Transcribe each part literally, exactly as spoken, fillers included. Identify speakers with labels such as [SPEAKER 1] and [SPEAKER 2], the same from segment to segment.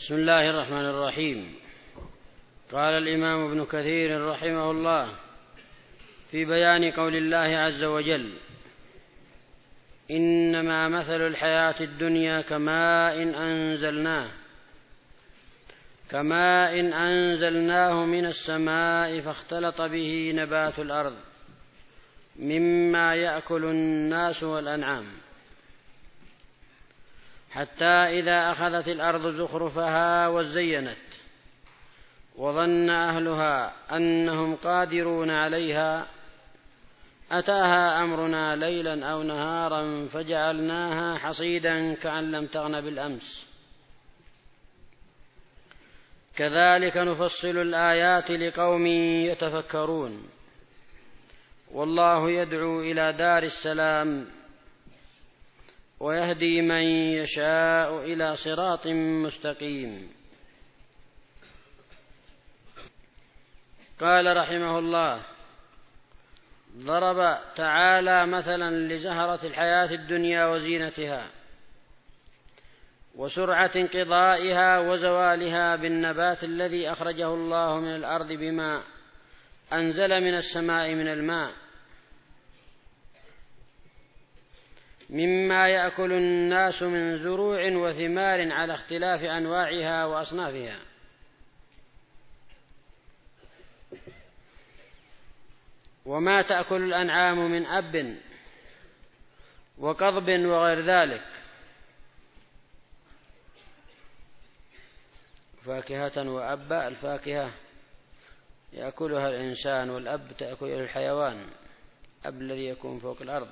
[SPEAKER 1] بسم الله الرحمن الرحيم. قال الإمام ابن كثير رحمه الله في بيان قول الله عز وجل: إنما مثل الحياة الدنيا كماء أنزلناه كماء أنزلناه من السماء فاختلط به نبات الأرض مما يأكل الناس والأنعام حتى إذا أخذت الأرض زخرفها وزينت وظن أهلها أنهم قادرون عليها أتاها أمرنا ليلا أو نهارا فجعلناها حصيدا كأن لم تغن بالأمس كذلك نفصل الآيات لقوم يتفكرون والله يدعو إلى دار السلام ويهدي من يشاء إلى صراط مستقيم. قال رحمه الله: ضرب تعالى مثلا لزهرة الحياة الدنيا وزينتها وسرعة انقضائها وزوالها بالنبات الذي أخرجه الله من الأرض بما أنزل من السماء من الماء مما يأكل الناس من زروع وثمار على اختلاف أنواعها وأصنافها، وما تأكل الأنعام من أب وقضب وغير ذلك، فاكهة وأبا. الفاكهة يأكلها الإنسان، والأب تأكله الحيوان، أب الذي يكون فوق الأرض.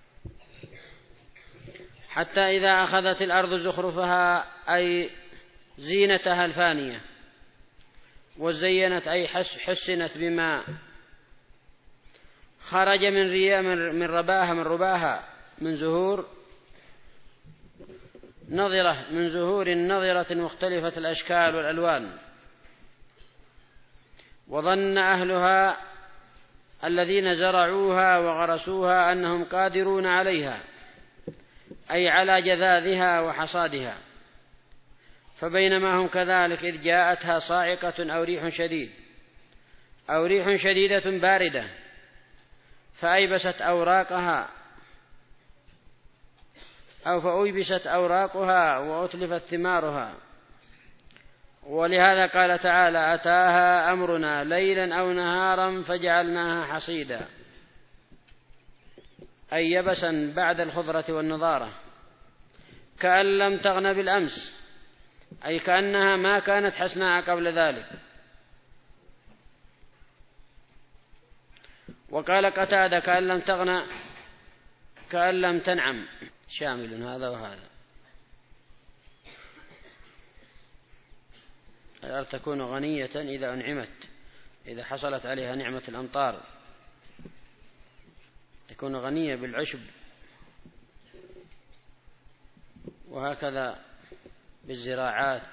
[SPEAKER 1] حتى إذا أخذت الأرض زخرفها أي زينتها الفانية، وزينت أي حسنت بما خرج من ريا من رباها من رباها من زهور نظرة من زهور نظرة مختلفة الأشكال والألوان، وظن أهلها الذين زرعوها وغرسوها أنهم قادرون عليها أي على جذاذها وحصادها، فبينما هم كذلك إذ جاءتها صاعقة أو ريح شديد أو ريح شديدة باردة فأيبست أوراقها أو فأيبست أوراقها وأتلفت ثمارها. ولهذا قال تعالى: أتاها أمرنا ليلا أو نهارا فجعلناها حصيدا، أي يبسا بعد الخضرة والنضارة، كأن لم تغن بالأمس، أي كأنها ما كانت حسناء قبل ذلك. وقال قتادة: كأن لم تغن كأن لم تنعم، شامل هذا وهذا. الأرض تكون غنية إذا أنعمت، إذا حصلت عليها نعمة الأمطار تكون غنية بالعشب، وهكذا بالزراعات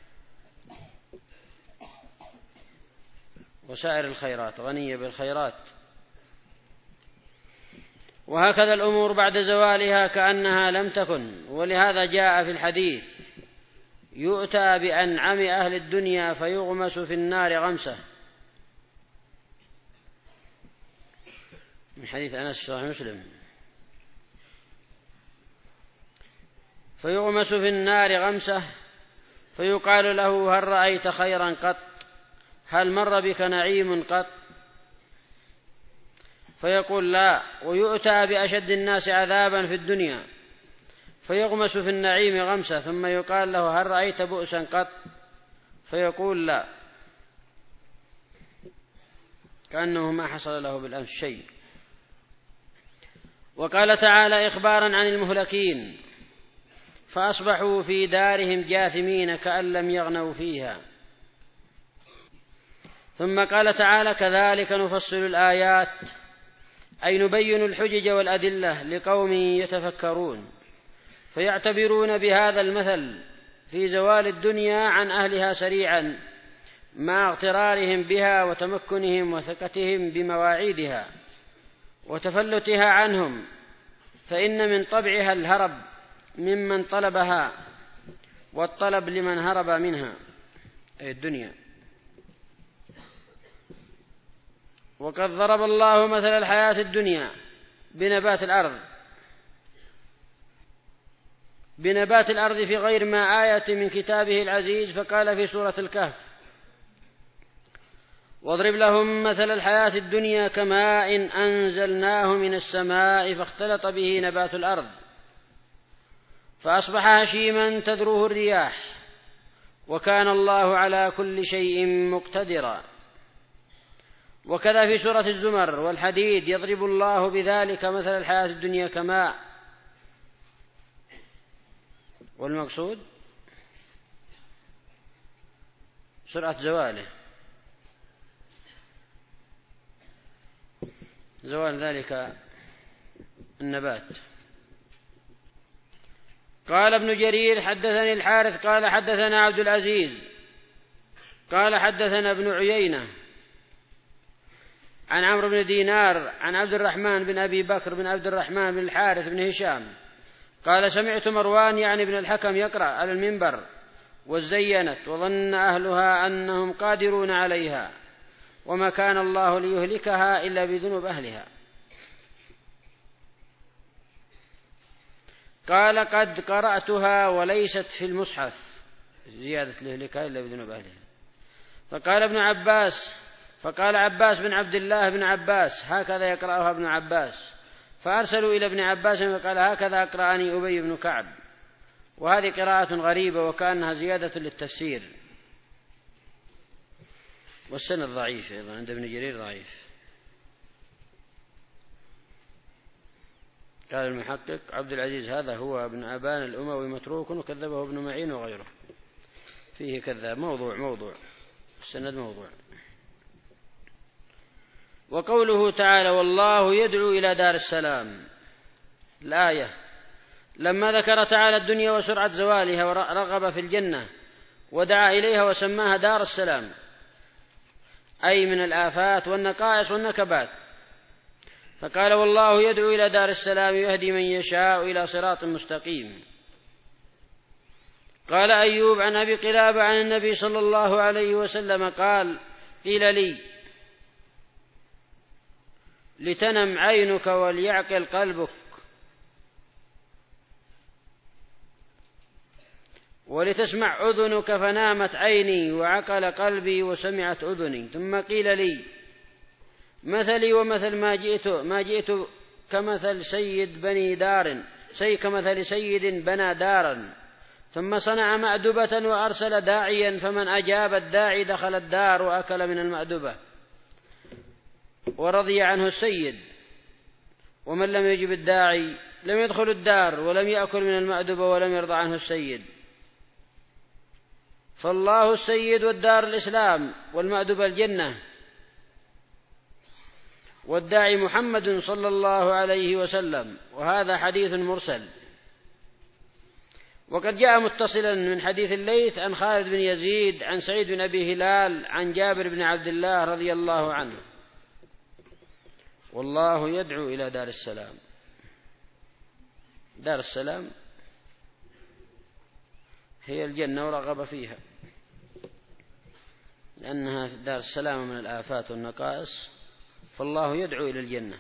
[SPEAKER 1] وسائر الخيرات، غنية بالخيرات. وهكذا الأمور بعد زوالها كأنها لم تكن. ولهذا جاء في الحديث: يؤتى بأنعم أهل الدنيا فيغمس في النار غمسة، من حديث أنس صحيح مسلم. فيغمس في النار غمسة فيقال له: هل رأيت خيرا قط؟ هل مر بك نعيم قط؟ فيقول: لا. ويؤتى بأشد الناس عذابا في الدنيا فيغمس في النعيم غمسة ثم يقال له: هل رأيت بؤسا قط؟ فيقول: لا، كأنه ما حصل له بالأمس شيء. وقال تعالى إخبارا عن المهلكين: فأصبحوا في دارهم جاثمين كأن لم يغنوا فيها. ثم قال تعالى: كذلك نفصل الآيات، أي نبين الحجج والأدلة لقوم يتفكرون فيعتبرون بهذا المثل في زوال الدنيا عن أهلها سريعا مع اغترارهم بها وتمكنهم وثقتهم بمواعيدها وتفلتها عنهم، فإن من طبعها الهرب ممن طلبها والطلب لمن هرب منها أي الدنيا. وقد ضرب الله مثل الحياة الدنيا بنبات الأرض بنبات الأرض في غير ما آية من كتابه العزيز، فقال في سورة الكهف: واضرب لهم مثل الحياة الدنيا كماء أنزلناه من السماء فاختلط به نبات الأرض فأصبح هشيما تذروه الرياح وكان الله على كل شيء مقتدرا. وكذا في سورة الزمر والحديد: يضرب الله بذلك مثل الحياة الدنيا كماء. والمقصود سرعة زواله، زوال ذلك النبات. قال ابن جرير: حدثني الحارث قال حدثنا عبد العزيز قال حدثنا ابن عيينة عن عمرو بن دينار عن عبد الرحمن بن أبي بكر بن عبد الرحمن بن الحارث بن هشام قال: سمعت مروان يعني بن الحكم يقرأ على المنبر: وزينت وظن أهلها أنهم قادرون عليها وما كان الله ليهلكها إلا بذنوب أهلها. قال: قد قرأتها وليست في المصحف، زيادة ليهلكها إلا بذنوب أهلها. فقال ابن عباس فقال عباس بن عبد الله بن عباس: هكذا يقرأها ابن عباس. فأرسلوا إلى ابن عباس فقال: هكذا أقرأني أبي بن كعب. وهذه قراءة غريبة وكأنها زيادة للتفسير، والسند ضعيف أيضا عند ابن جرير ضعيف. قال المحقق عبد العزيز: هذا هو ابن أبان الأموي متروك وكذبه ابن معين وغيره، فيه كذاب، موضوع موضوع السند موضوع. وقوله تعالى: والله يدعو إلى دار السلام، الآية لما ذكر تعالى الدنيا وسرعة زوالها ورغب في الجنة ودعا إليها وسماها دار السلام، أي من الآفات والنقائص والنكبات. فقال: والله يدعو إلى دار السلام يهدي من يشاء إلى صراط مستقيم. قال أيوب عن أبي قلابة عن النبي صلى الله عليه وسلم قال: قيل لي: لتنم عينك وليعقل قلبك ولتسمع أذنك، فنامت عيني وعقل قلبي وسمعت أذني. ثم قيل لي: مثلي ومثل ما جئت ما جئت كمثل سيد بني دار سي كمثل سيد بنى دارا ثم صنع مأدبة وأرسل داعيا، فمن أجاب الداعي دخل الدار وأكل من المأدبة ورضي عنه السيد، ومن لم يجب الداعي لم يدخل الدار ولم يأكل من المأدبة ولم يرضى عنه السيد. فالله السيد والدار الإسلام والمأدبة الجنة، والداعي محمد صلى الله عليه وسلم. وهذا حديث مرسل. وقد جاء متصلا من حديث الليث عن خالد بن يزيد عن سعيد بن أبي هلال عن جابر بن عبد الله رضي الله عنه: والله يدعو إلى دار السلام. دار السلام هي الجنة ورغب فيها، لأنها دار السلام من الآفات والنقائص، فالله يدعو إلى الجنة.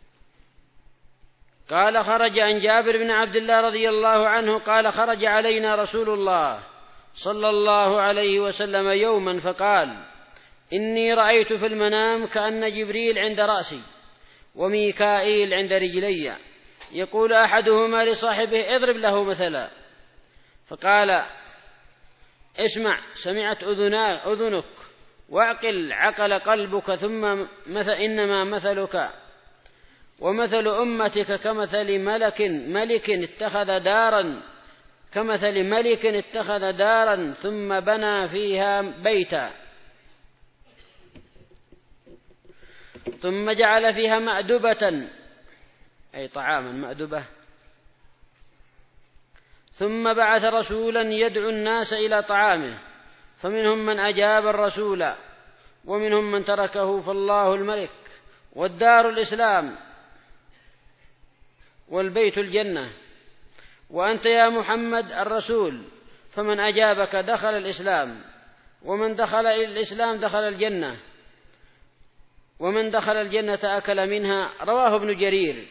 [SPEAKER 1] قال: خرج عن جابر بن عبد الله رضي الله عنه قال: خرج علينا رسول الله صلى الله عليه وسلم يوما فقال: إني رأيت في المنام كأن جبريل عند رأسي وميكائيل عند رجلي، يقول أحدهما لصاحبه: اضرب له مثلا. فقال: اسمع، سمعت أذنك، واعقل، عقل قلبك، ثم مثل إنما مثلك ومثل أمتك كمثل ملك ملك اتخذ دارا كمثل ملك اتخذ دارا ثم بنى فيها بيتا ثم جعل فيها مأدبة، أي طعاما مأدبة، ثم بعث رسولا يدعو الناس إلى طعامه، فمنهم من أجاب الرسول ومنهم من تركه. فالله الملك والدار الإسلام والبيت الجنة، وأنت يا محمد الرسول، فمن أجابك دخل الإسلام، ومن دخل الإسلام دخل الجنة، ومن دخل الجنة أكل منها. رواه ابن جرير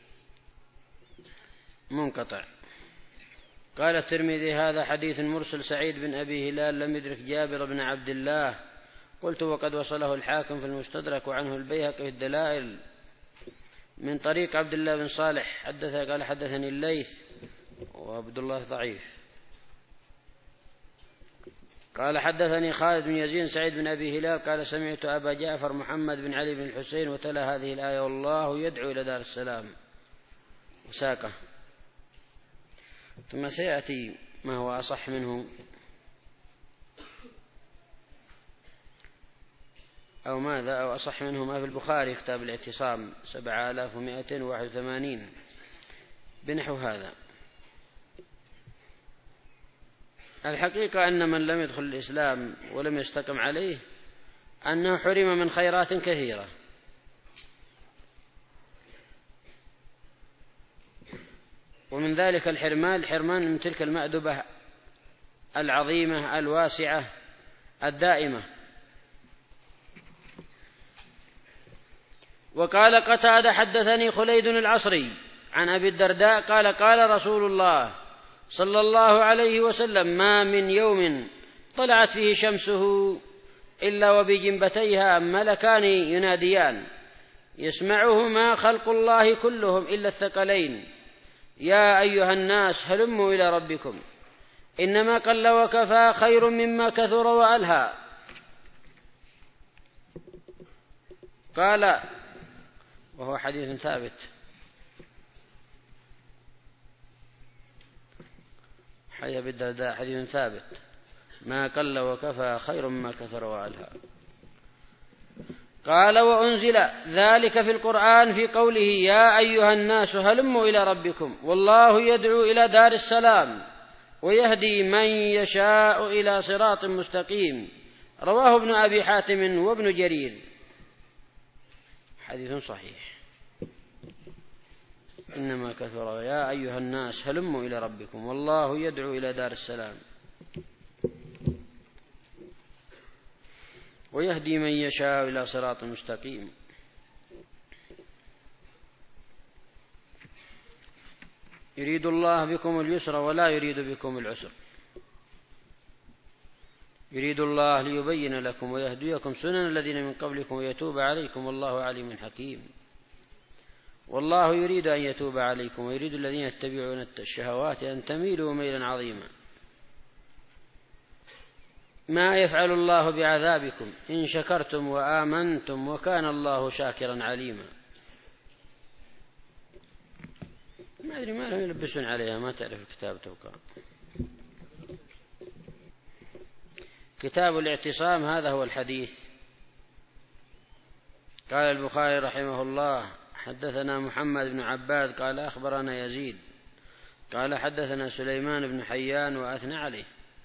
[SPEAKER 1] منقطع. قال الترمذي هذا حديث مرسل سعيد بن أبي هلال لم يدرك جابر بن عبد الله. قلت وقد وصله الحاكم في المستدرك وعنه البيهقي في الدلائل من طريق عبد الله بن صالح حدث قال حدثني الليث وعبد الله ضعيف. قال حدثني خالد بن يزيد سعيد بن أبي هلال قال سمعت أبا جعفر محمد بن علي بن الحسين وتلا هذه الآية والله يدعو إلى دار السلام وساقه. ثم سيأتي ما هو أصح منه أو ماذا أو أصح منه ما في البخاري كتاب الاعتصام سبعة آلاف ومائتين وواحد وثمانين بنحو هذا. الحقيقة أن من لم يدخل الإسلام ولم يستقم عليه أنه حرم من خيرات كثيرة، ومن ذلك الحرمان الحرمان من تلك المأدبة العظيمة الواسعة الدائمة. وقال قتادة حدثني خليد العصري عن أبي الدرداء قال قال رسول الله صلى الله عليه وسلم ما من يوم طلعت فيه شمسه إلا وبجنبتيها ملكان يناديان يسمعهما خلق الله كلهم إلا الثقلين يا أيها الناس هلموا إلى ربكم إنما قل وكفى خير مما كثر وألهى. قال وهو حديث ثابت حديث أبي الدرداء حديث ثابت ما قل وكفى خير مما كثر وألهى. قال وأنزل ذلك في القرآن في قوله يا أيها الناس هلموا إلى ربكم والله يدعو إلى دار السلام ويهدي من يشاء إلى صراط مستقيم. رواه ابن أبي حاتم وابن جرير حديث صحيح. إنما كثر يا أيها الناس هلموا إلى ربكم والله يدعو إلى دار السلام ويهدي من يشاء إلى صراط مستقيم. يريد الله بكم اليسر ولا يريد بكم العسر يريد الله ليبين لكم ويهديكم سنن الذين من قبلكم ويتوب عليكم والله عليم حكيم. والله يريد أن يتوب عليكم ويريد الذين يتبعون الشهوات أن تميلوا ميلا عظيما. ما يفعل الله بعذابكم إن شكرتم وآمنتم وكان الله شاكرا عليما. ما أدري ما لهم يلبسون عليها ما تعرف الكتاب توقع كتاب الاعتصام هذا هو الحديث. قال البخاري رحمه الله حدثنا محمد بن عباد قال أخبرنا يزيد قال حدثنا سليمان بن حيان وأثنى عليه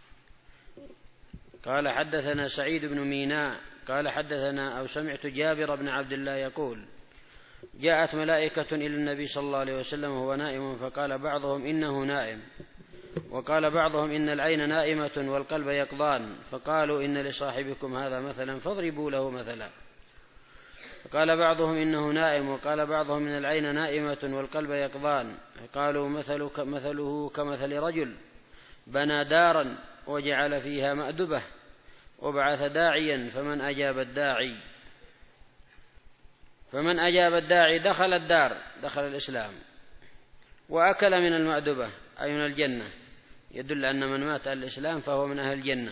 [SPEAKER 1] قال حدثنا سعيد بن ميناء قال حدثنا أو سمعت جابر بن عبد الله يقول جاءت ملائكة إلى النبي صلى الله عليه وسلم وهو نائم فقال بعضهم إنه نائم وقال بعضهم إن العين نائمة والقلب يقظان فقالوا إن لصاحبكم هذا مثلا فاضربوا له مثلا. فقال بعضهم إنه نائم وقال بعضهم إن العين نائمة والقلب يقظان فقالوا مثل مثله كمثل رجل بنى دارا وجعل فيها مأدبة وبعث داعيا فمن أجاب الداعي فمن أجاب الداعي دخل الدار دخل الإسلام وأكل من المأدبة أي من الجنة يدل أن من مات على الإسلام فهو من أهل الجنة.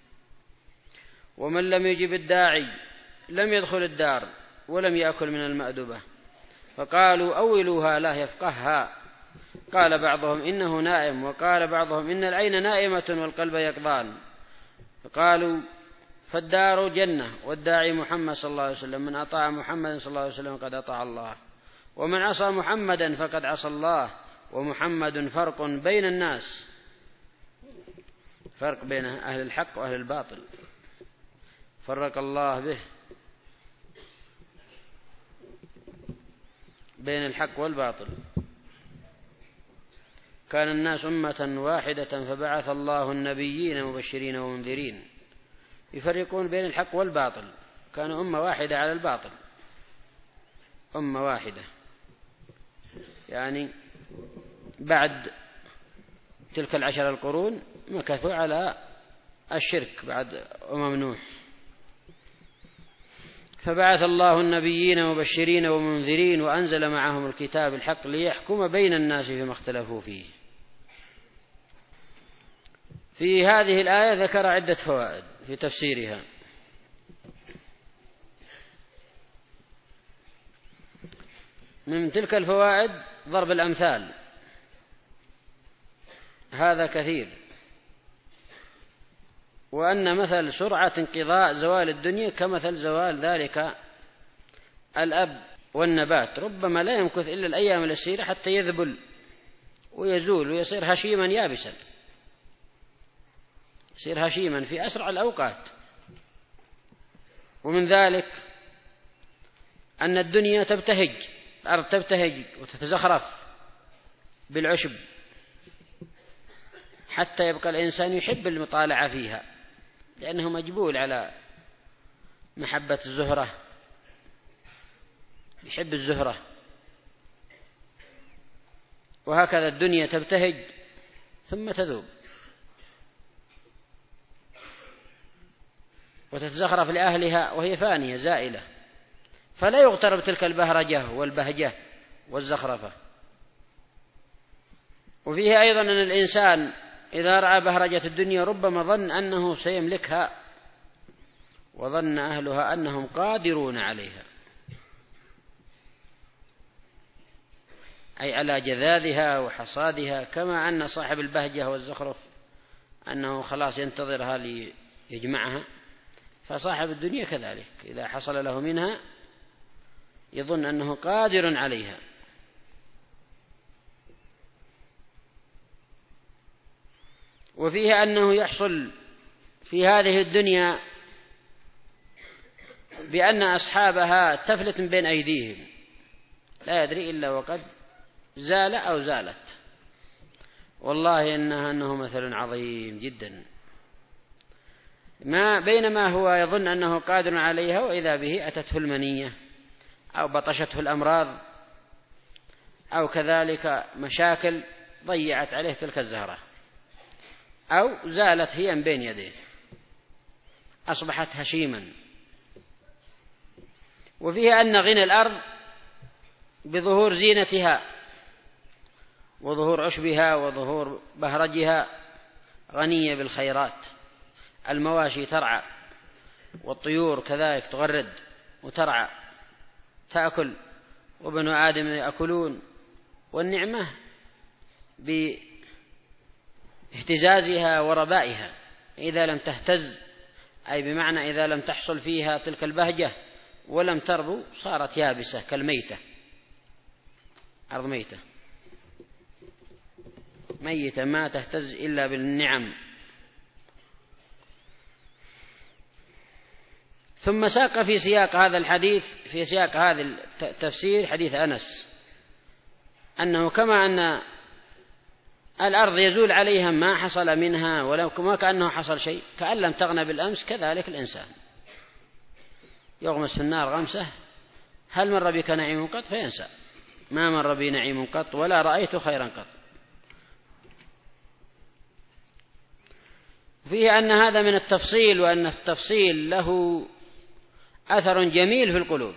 [SPEAKER 1] ومن لم يجب الداعي لم يدخل الدار ولم يأكل من المأدبة فقالوا أولوها لا يفقهها. قال بعضهم إنه نائم وقال بعضهم إن العين نائمة والقلب يقظان فقالوا فالدار جنة والداعي محمد صلى الله عليه وسلم من أطاع محمد صلى الله عليه وسلم قد أطاع الله ومن عصى محمدا فقد عصى الله ومحمد فرق بين الناس فرق بين أهل الحق وأهل الباطل فرق الله به بين الحق والباطل. كان الناس أمة واحدة فبعث الله النبيين مبشرين ومنذرين يفرقون بين الحق والباطل، كانوا أمة واحدة على الباطل، أمة واحدة. يعني بعد تلك العشر القرون مكثوا على الشرك بعد أمم نوح. فبعث الله النبيين مبشرين ومنذرين وأنزل معهم الكتاب الحق ليحكم بين الناس فيما اختلفوا فيه. في هذه الآية ذكر عدة فوائد في تفسيرها. من تلك الفوائد ضرب الأمثال، هذا كثير، وأن مثل سرعة انقضاء زوال الدنيا كمثل زوال ذلك الأب والنبات، ربما لا يمكث إلا الأيام اليسيرة حتى يذبل ويزول ويصير هشيما يابسا، يصير هشيما في أسرع الأوقات. ومن ذلك أن الدنيا تبتهج، الأرض تبتهج وتتزخرف بالعشب حتى يبقى الإنسان يحب المطالعة فيها، لأنه مجبول على محبة الزهرة، يحب الزهرة. وهكذا الدنيا تبتهج ثم تذوب وتتزخرف لأهلها وهي فانية زائلة، فلا يغتر بتلك البهرجة والبهجة والزخرفة. وفيه أيضا أن الإنسان إذا رأى بهرجة الدنيا ربما ظن أنه سيملكها، وظن أهلها أنهم قادرون عليها، أي على جذاذها وحصادها، كما أن صاحب البهجة والزخرف أنه خلاص ينتظرها ليجمعها، فصاحب الدنيا كذلك إذا حصل له منها يظن أنه قادر عليها. وفيها أنه يحصل في هذه الدنيا بأن أصحابها تفلت من بين أيديهم، لا يدري إلا وقد زال أو زالت. والله إنها أنه مثل عظيم جدا، ما بينما هو يظن أنه قادر عليها وإذا به أتته المنية أو بطشته الأمراض أو كذلك مشاكل ضيعت عليه تلك الزهرة، أو زالت هي من بين يديه أصبحت هشيما. وفيها أن غنى الأرض بظهور زينتها وظهور عشبها وظهور بهرجها غنية بالخيرات، المواشي ترعى والطيور كذلك تغرد وترعى تأكل وبنو آدم يأكلون، والنعمة باهتزازها وربائها، إذا لم تهتز أي بمعنى إذا لم تحصل فيها تلك البهجة ولم تربو صارت يابسة كالميتة، أرض ميتة ميتة ما تهتز إلا بالنعم. ثم ساق في سياق هذا الحديث، في سياق هذا التفسير، حديث أنس أنه كما أن الأرض يزول عليها ما حصل منها ولو ما كأنه حصل شيء، كأن لم تغنى بالأمس، كذلك الإنسان يغمس في النار غمسة هل مر بك نعيم قط فينسى، ما مر بي نعيم قط ولا رأيت خيرا قط. فيه أن هذا من التفصيل، وأن التفصيل له أثر جميل في القلوب.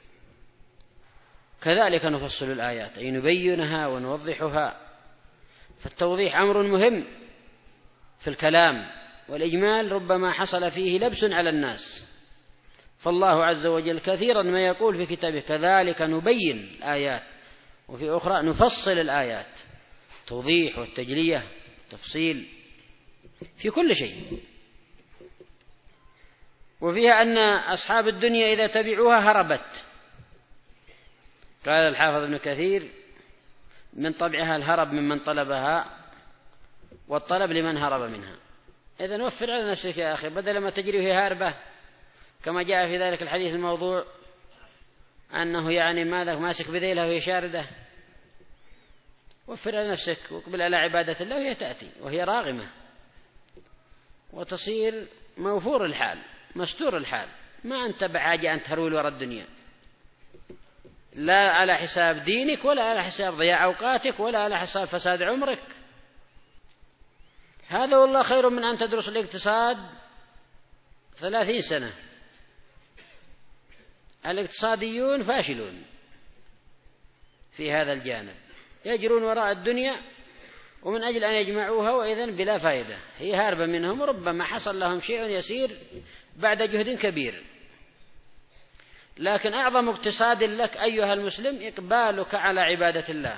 [SPEAKER 1] كذلك نفصل الآيات أي نبينها ونوضحها، فالتوضيح أمر مهم في الكلام، والإجمال ربما حصل فيه لبس على الناس، فالله عز وجل كثيرا ما يقول في كتابه كذلك نبين الآيات، وفي أخرى نفصل الآيات، توضيح والتجلية تفصيل في كل شيء. وفيها أن أصحاب الدنيا إذا تبعوها هربت، قال الحافظ ابن كثير من طبعها الهرب ممن طلبها والطلب لمن هرب منها. إذن وفر على نفسك يا أخي، بدل ما تجري وهي هاربة كما جاء في ذلك الحديث الموضوع أنه يعني ماذا ماسك بذيلها وهي شاردة، وفر على نفسك واقبل على عبادة الله وهي تأتي وهي راغمة، وتصير موفور الحال مستور الحال، ما أنت بحاجة أن تهرول وراء الدنيا، لا على حساب دينك ولا على حساب ضياع أوقاتك ولا على حساب فساد عمرك. هذا والله خير من أن تدرس الاقتصاد ثلاثين سنة. الاقتصاديون فاشلون في هذا الجانب، يجرون وراء الدنيا ومن أجل أن يجمعوها وإذن بلا فائدة، هي هاربة منهم، وربما حصل لهم شيء يسير بعد جهد كبير. لكن أعظم اقتصاد لك أيها المسلم إقبالك على عبادة الله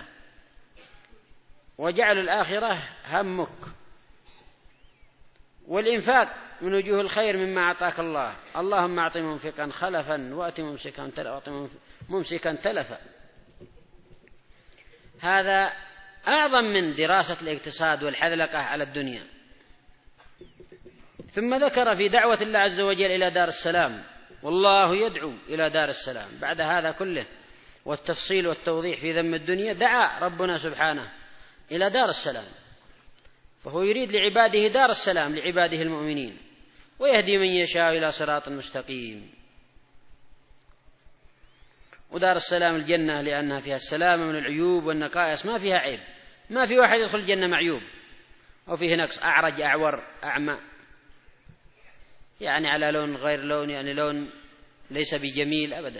[SPEAKER 1] وجعل الآخرة همك، والإنفاق من وجوه الخير مما أعطاك الله. اللهم أعط منفقا خلفا وأت ممسكا تلفا. هذا أعظم من دراسة الاقتصاد والحذلقة على الدنيا. ثم ذكر في دعوة الله عز وجل إلى دار السلام، والله يدعو إلى دار السلام. بعد هذا كله والتفصيل والتوضيح في ذم الدنيا، دعا ربنا سبحانه إلى دار السلام، فهو يريد لعباده دار السلام لعباده المؤمنين، ويهدي من يشاء إلى صراط مستقيم. ودار السلام الجنة، لأنها فيها السلامة من العيوب والنقائص، ما فيها عيب، ما في واحد يدخل الجنة معيوب أو فيه نقص، أعرج أعور أعمى، يعني على لون غير لون، يعني لون ليس بجميل أبدا،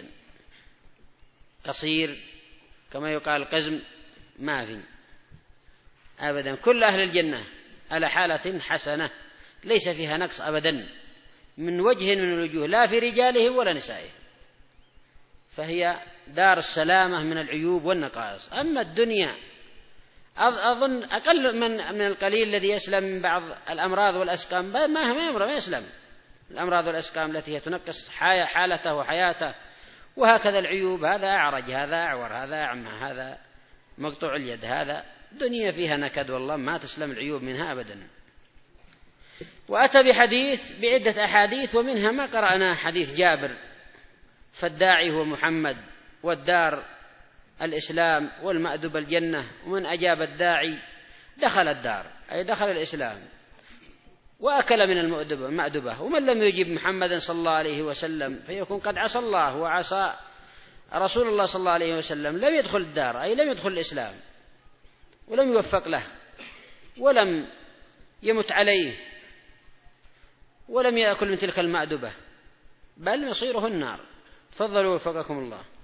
[SPEAKER 1] قصير كما يقال قزم، ما في أبدا. كل أهل الجنة على حالة حسنة ليس فيها نقص أبدا من وجه من الوجوه، لا في رجالهم ولا نسائهم، فهي دار السلامة من العيوب والنقائص. أما الدنيا أظن أقل من من القليل الذي يسلم من بعض الأمراض والأسقام، ما ما يمر ما يسلم الأمراض والأسقام التي هي تنقص حالته وحياته، وهكذا العيوب، هذا أعرج، هذا أعور، هذا أعمى، هذا مقطوع اليد، هذا دنيا فيها نكد والله ما تسلم العيوب منها أبدا. وأتى بحديث بعدة أحاديث، ومنها ما قرأناه حديث جابر: فالداعي هو محمد، والدار الإسلام، والمأدب الجنة، ومن أجاب الداعي دخل الدار، أي دخل الإسلام وأكل من المأدبة، ومن لم يجب محمدا صلى الله عليه وسلم فيكون قد عصى الله وعصى رسول الله صلى الله عليه وسلم، لم يدخل الدار، أي لم يدخل الإسلام ولم يوفق له ولم يمت عليه ولم يأكل من تلك المأدبة، بل مصيره النار. تفضلوا وفقكم الله.